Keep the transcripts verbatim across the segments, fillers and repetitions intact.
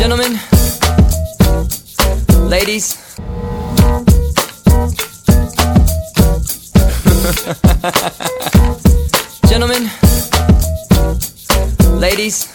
Gentlemen, ladies, gentlemen, ladies.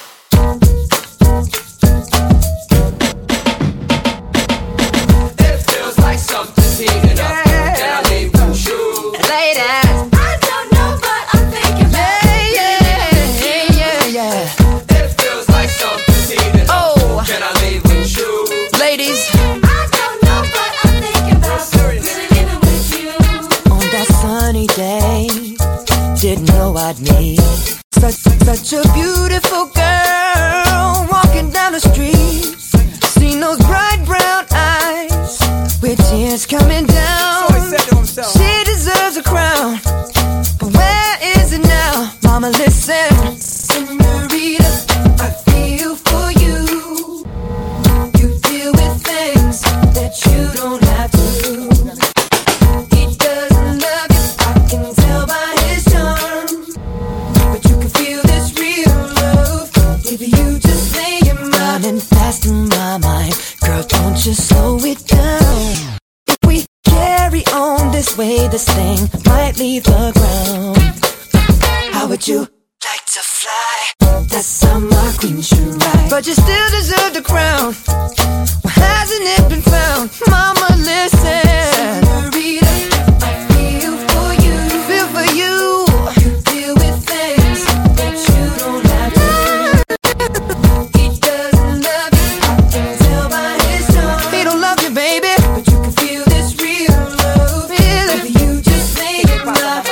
It feels like something's heating up. Can I leave with you? Ladies, I don't know, but I'm thinking about yeah, yeah, yeah, yeah. It feels like something's heating up. Oh, Can I leave with you? ladies, I don't know, but I'm thinking about really living with you. On that sunny day, didn't know I'd meet such, such a beautiful girl walking down the street. Seen those bright brown eyes with tears coming down. So he said to himself, She deserves a crown, but where is it now? Mama, listen, Senorita, I feel for you. You deal with things that you don't have to. He doesn't love you, I can tell by his charm, but you can feel this real love if you just lay your mind and fast in my mind. Girl, don't just slow it down. If we carry on this way, this thing might leave the ground. How would you like to fly? That's how my queen should ride. But you still deserve the crown. Well, hasn't it been found? Mama, listen, Senorita, I feel for you. Feel for you. You deal with things that you don't have to. He doesn't love you, I can tell by his charm. He don't love you, baby, but you can feel this real love. Feel it. If you just lay it down.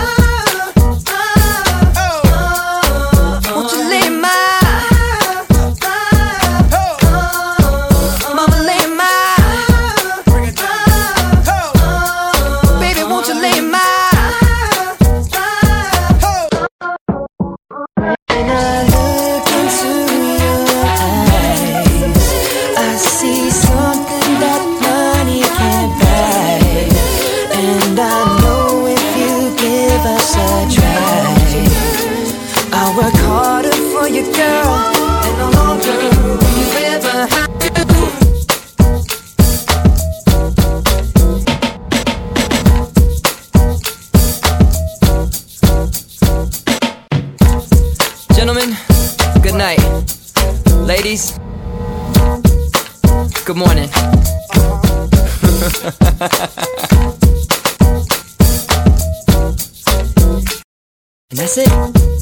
Won't you lay my Mama, lay my baby, won't you lay my When I look into your eyes, I see something that money can't buy. And I know if you give us a try, I'll work harder for you, girl, and no longer will you ever have to. gentlemen, good night. Ladies, good morning. And that's it.